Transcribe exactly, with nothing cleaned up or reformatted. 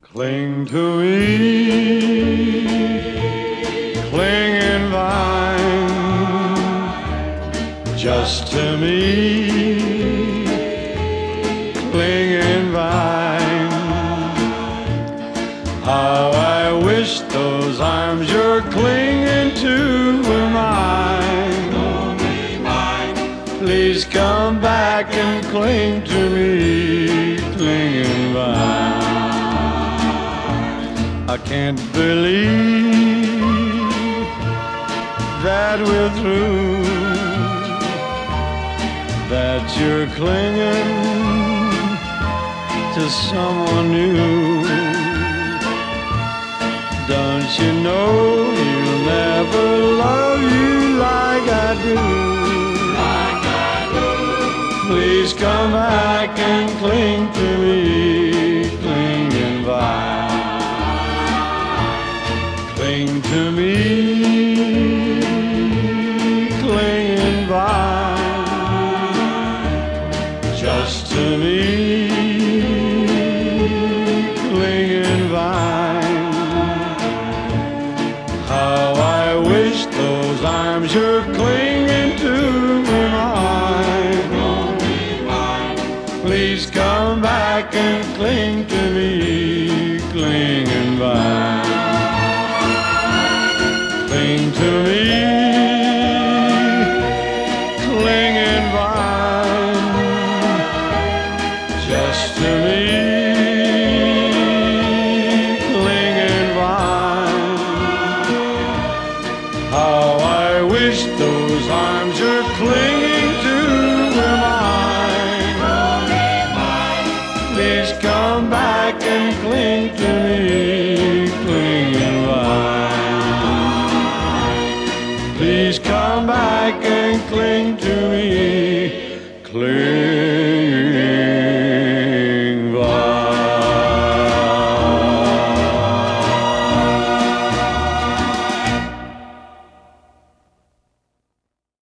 Cling to me, clinging vine, just to me, clinging vine. How I wish those arms you're clinging to were mine. Please come back and cling to me, clinging vine. I can't believe that we're through, that you're clinging to someone new. Don't you know he'll never love you like I do? Like I do. Please come back and cling to me, clinging vine. Cling to me, clinging vine, just to me, clinging vine. How I wish those arms you're clinging to were mine. Please come back and cling to me, clinging vine. Cling to me, clinging vine, just to me, clinging vine. How I wish those arms you're clinging to were mine. Please come back and cling to me, clinging vine. Please come back and cling to me, cling.